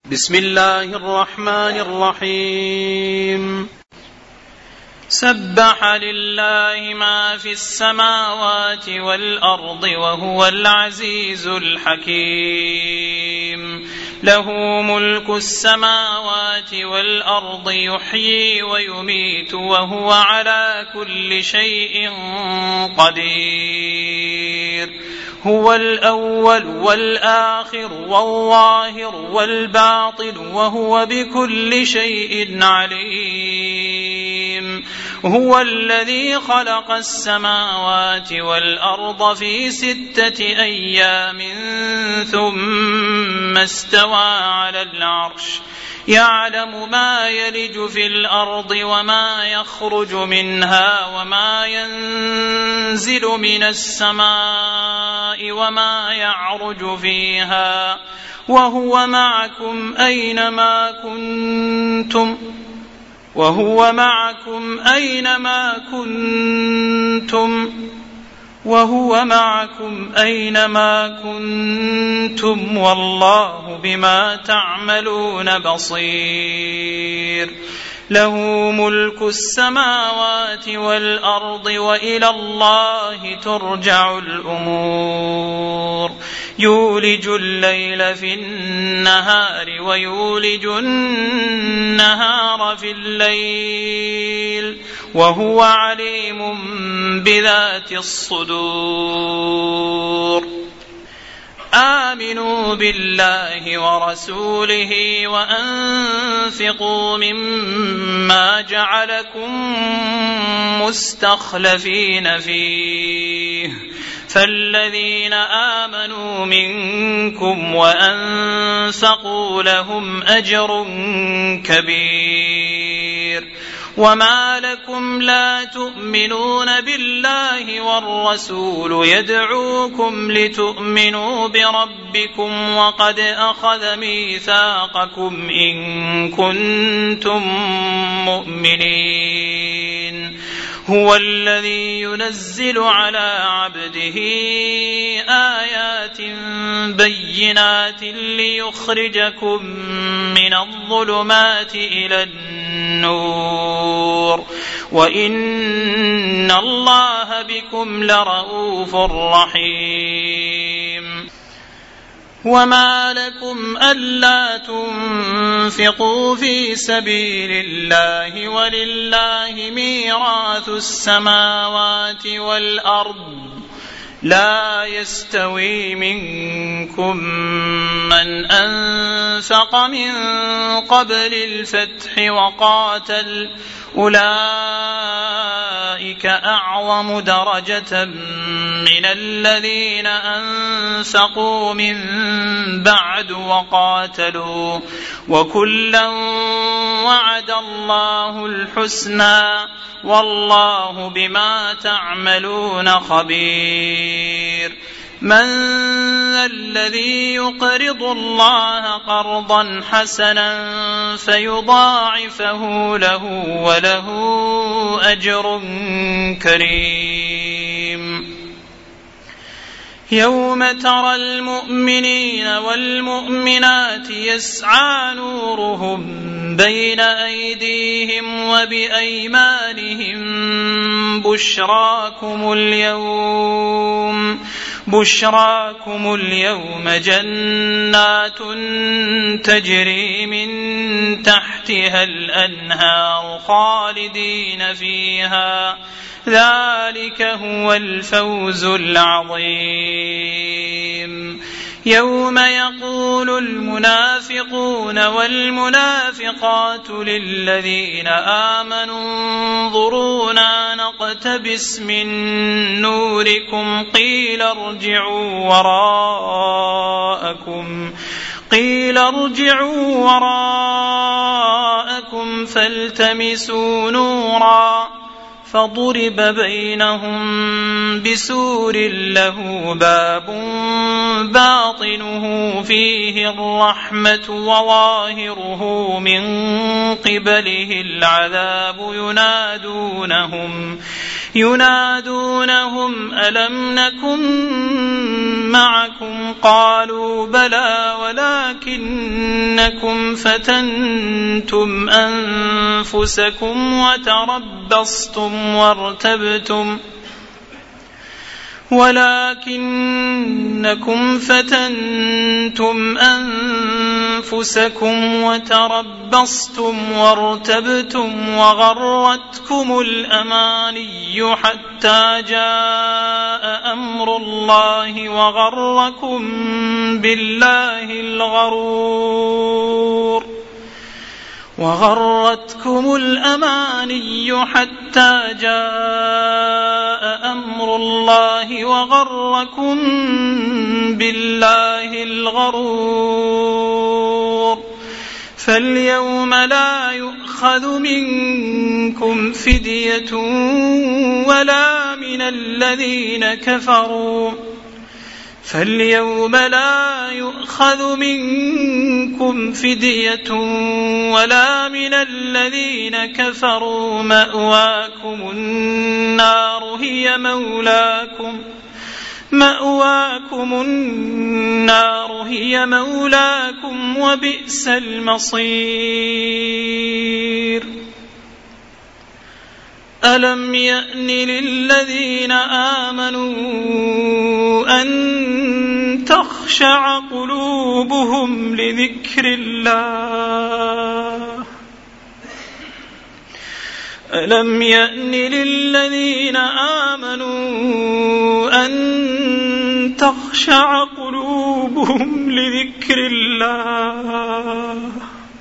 بسم الله الرحمن الرحيم سبح لله ما في السماوات والأرض وهو العزيز الحكيم له ملك السماوات والأرض يحيي ويميت وهو على كل شيء قدير هو الأول والآخر والظاهر والباطن وهو بكل شيء عليم هو الذي خلق السماوات والأرض في 6 أيام ثم استوى على العرش يعلم ما يلج في الأرض وما يخرج منها وما ينزل من السماء وما يعرج فيها وهو معكم أينما كنتم والله بما تعملون بصير له ملك السماوات والأرض وإلى الله ترجع الأمور يولج الليل في النهار ويولج النهار في الليل وهو عليم بذات الصدور آمنوا بالله ورسوله وأنفقوا مما جعلكم مستخلفين فيه فالذين آمنوا منكم وأنفقوا لهم أجر كبير وما لكم لا تؤمنون بالله والرسول يدعوكم لتؤمنوا بربكم وقد أخذ ميثاقكم إن كنتم مؤمنين هو الذي ينزل على عبده آيات بينات ليخرجكم من الظلمات إلى النور وإن الله بكم لرؤوف رحيم وما لكم ألا تنفقوا في سبيل الله ولله ميراث السماوات والأرض لا يستوي منكم من أنفق من قبل الفتح وقاتل أولئك أعظم درجة من الذين أنفقوا من بعد وقاتلوا وكلا وعد الله الحسنى والله بما تعملون خبير من ذا الذي يقرض الله قرضا حسنا فيضاعفه له وله أجر كريم يوم ترى المؤمنين والمؤمنات يسعى نورهم بين أيديهم وبأيمانهم بشراكم اليوم جنات تجري من تحتها الأنهار خالدين فيها ذلك هو الفوز العظيم يوم يقول المنافقون والمنافقات للذين آمنوا انظرونا نقتبس من نوركم قيل ارجعوا وراءكم فالتمسوا نورا فضرب بينهم بسور له باب باطنه فيه الرحمة وظاهره من قبله العذاب ينادونهم ألم نكن معكم قالوا بلى ولكنكم فتنتم أنفسكم وتربصتم وارتبتم وغرتكم الأماني حتى جاء أمر الله وغرتكم الأماني حتى جاء أمر الله وغركم بالله الغرور فاليوم لا يؤخذ منكم فدية ولا من الذين كفروا مأواكم النار هي مولاكم وبئس المصير ألم يأن للذين آمنوا أن تخشع قلوبهم لذكر الله ألم يأن للذين آمنوا أن تخشع قلوبهم لذكر الله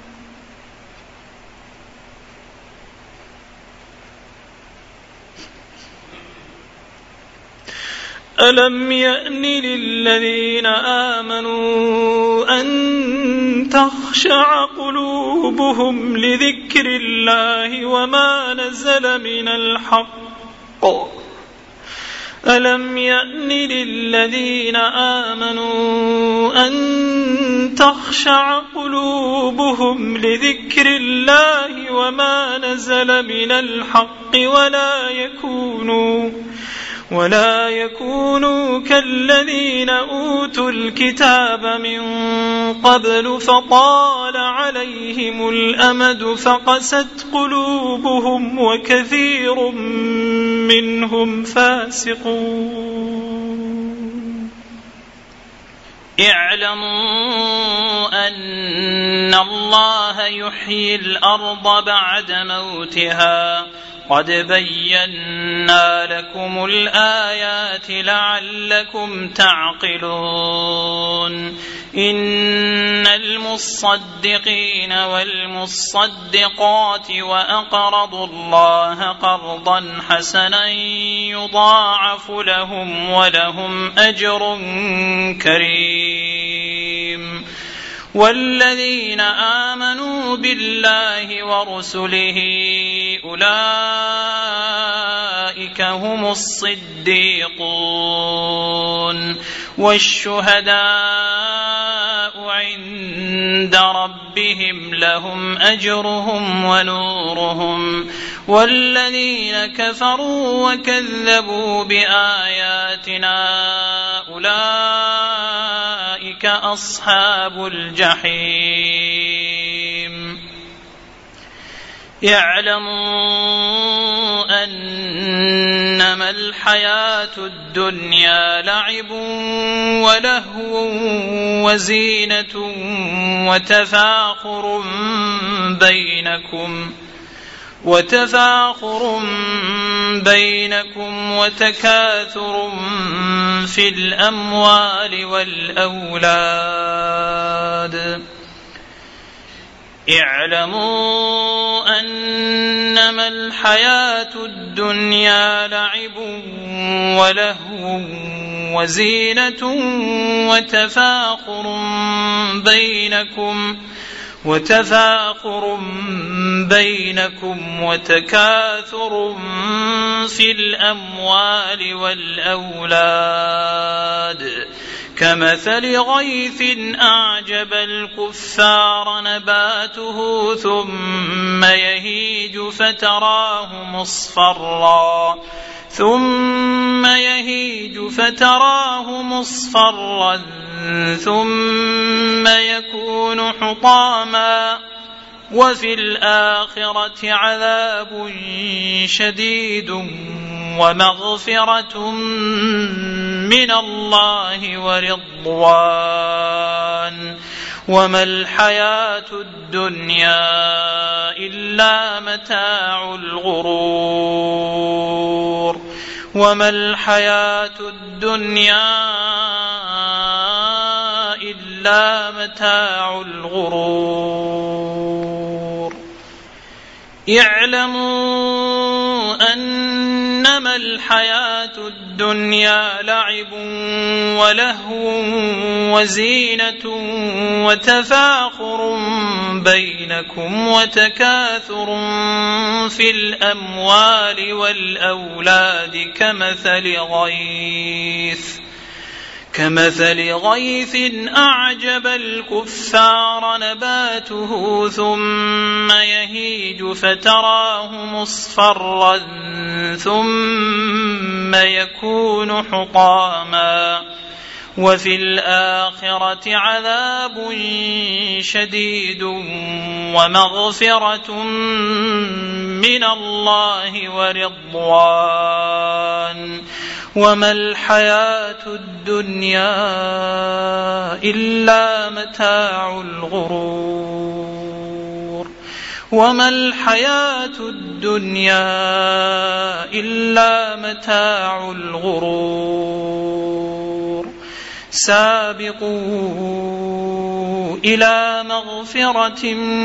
ألم يأن للذين آمنوا أن تخشع قلوبهم لذكر الله وما نزل من الحق ألم يأن للذين آمنوا أن تخشع قلوبهم لذكر الله وما نزل من الحق ولا يكونوا كالذين أوتوا الكتاب من قبل فطال عليهم الأمد فقست قلوبهم وكثير منهم فاسقون اعلموا أن الله يحيي الأرض بعد موتها قد بينا لكم الآيات لعلكم تعقلون إن المصدقين والمصدقات وأقرضوا الله قرضا حسنا يضاعف لهم ولهم أجر كريم والذين آمنوا بالله ورسله أولئك هم الصديقون والشهداء عند ربهم لهم أجرهم ونورهم والذين كفروا وكذبوا بآياتنا أولئك أصحاب الجحيم يعلموا أنما الحياة الدنيا لعب ولهو وزينة وتفاخر بينكم وتكاثر في الأموال والأولاد اعلموا أنما الحياة الدنيا لعب ولهو وزينة وتفاخر بينكم وتكاثر في الأموال والأولاد كمثل غيث أعجب الكفار نباته ثم يهيج فتراه مصفرا ثم يهيج فتراه مصفرا ثم يكون حطاما وفي الآخرة عذاب شديد ومغفرة من الله ورضوان وما الحياة الدنيا إلا متاع الغرور وما الحياة الدنيا إلا متاع الغرور اعلموا أنما الحياة الدنيا لعب ولهو وزينة وتفاخر بينكم وتكاثر في الأموال والأولاد كمثل غيث أعجب الكفار نباته ثم يهيج فتراه مصفرا ثم يكون حطاما وفي الآخرة عذاب شديد ومغفرة من الله ورضوان وما الحياة الدنيا إلا متاع الغرور وما الحياة الدنيا إلا متاع الغرور سابقوا إلى مغفرة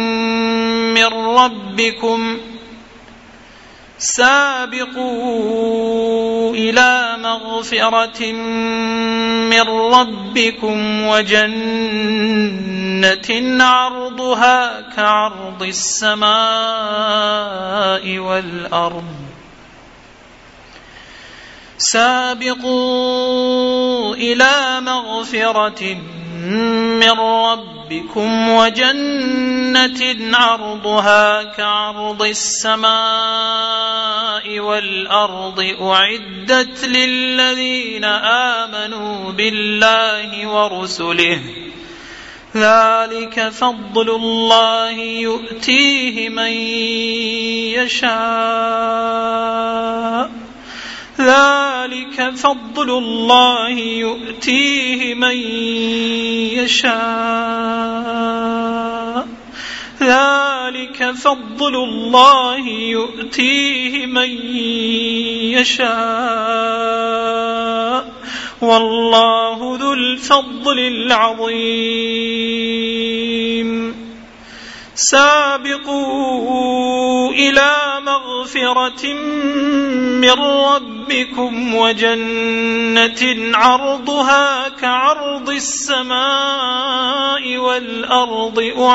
من ربكم وجنة عرضها كعرض السماء والأرض سابقوا إلى مغفرة من ربكم وجنة عرضها كعرض السماء والأرض أعدت للذين آمنوا بالله ورسله ذلك فضل الله يؤتيه من يشاء ذلك فضل الله يؤتيه من يشاء ذلك فضل الله يؤتيه من يشاء والله ذو الفضل العظيم سابقوا إلى مغفرة من ربكم وجنة عرضها كعرض السماء والأرض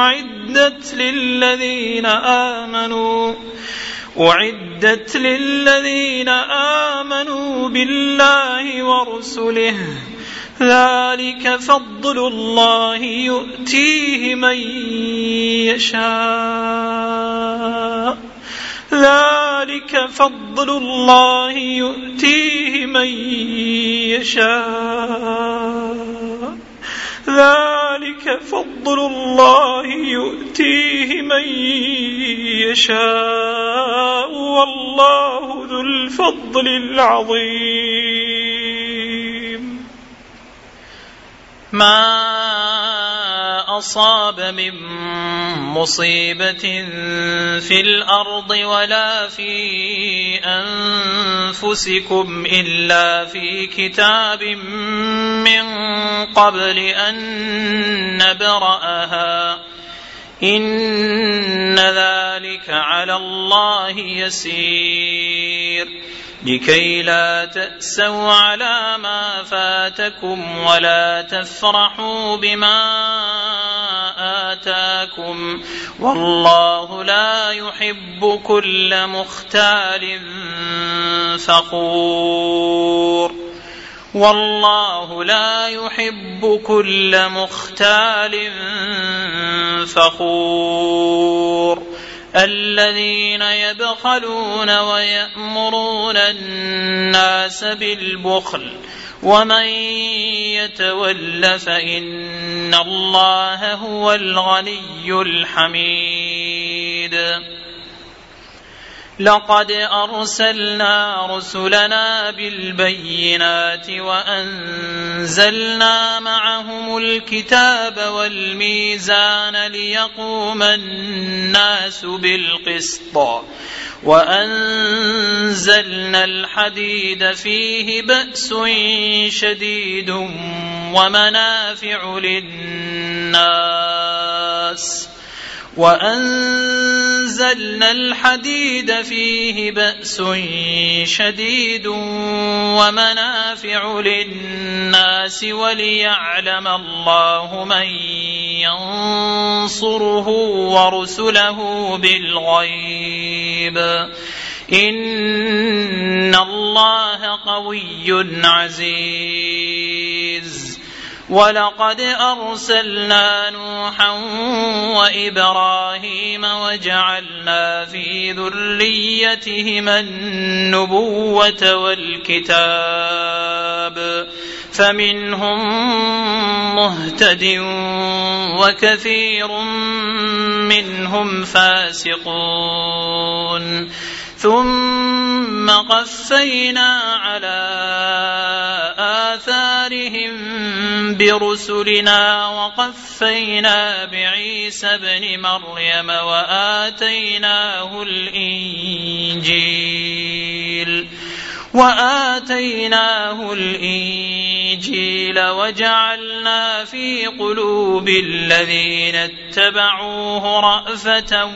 أعدت للذين آمنوا بالله ورسله ذلك فضل الله يؤتيه من يشاء ذلك فضل الله يؤتيه من يشاء ذلك فضل الله يؤتيه من يشاء والله ذو الفضل العظيم ما أصاب من مصيبة في الأرض ولا في أنفسكم إلا في كتاب من قبل أن نبرأها إن ذلك على الله يسير لكي لا تأسوا على ما فاتكم ولا تفرحوا بما آتاكم والله لا يحب كل مختال فخور والله لا يحب كل مختال فخور الذين يبخلون ويأمرون الناس بالبخل ومن يتول فإن الله هو الغني الحميد لقد أرسلنا رسلنا بالبينات وأنزلنا معهم الكتاب والميزان ليقوم الناس بالقسط وأنزلنا الحديد فيه بأس شديد ومنافع للناس وأنزلنا الحديد فيه بأس شديد ومنافع للناس وليعلم الله من ينصره ورسله بالغيب إن الله قوي عزيز ولقد أرسلنا نوحا وإبراهيم وجعلنا في ذريتهما النبوة والكتاب فمنهم مهتد وكثير منهم فاسقون ثم قفينا على آثارهم برسلنا وقفينا بعيسى ابن مريم وآتيناه الإنجيل وجعلنا في قلوب الذين اتبعوه رأفة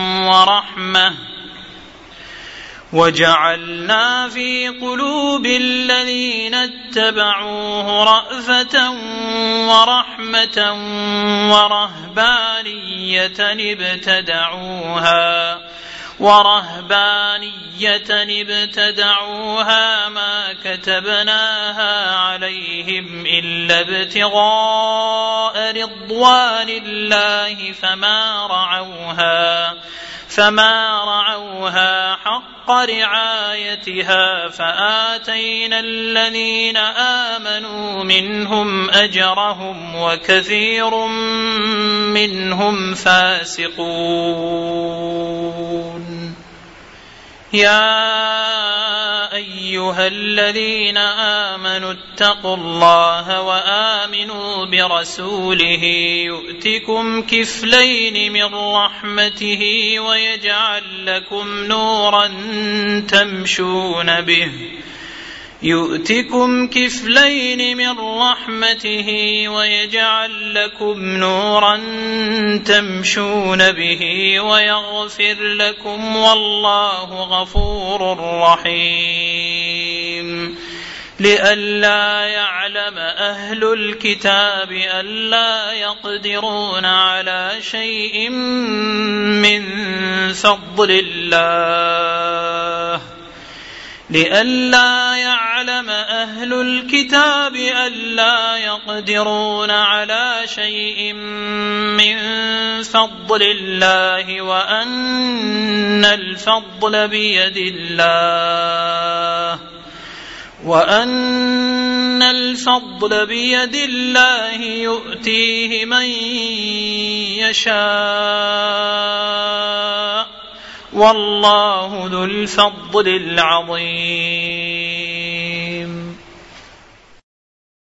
ورحمة ورهبانية ابتدعوها ما كتبناها عليهم إلا ابتغاء رضوان الله فما رعوها حق رعايتها فآتينا الذين آمنوا منهم أجرهم وكثير منهم فاسقون يا أيها الذين آمنوا اتقوا الله وآمنوا برسوله يؤتكم كفلين من رحمته ويجعل لكم نورا تمشون به ويغفر لكم والله غفور رحيم لئلا يعلم أهل الكتاب ألا يقدرون على شيء من فضل الله وأن الفضل بيد الله يؤتيه من يشاء والله ذو الفضل العظيم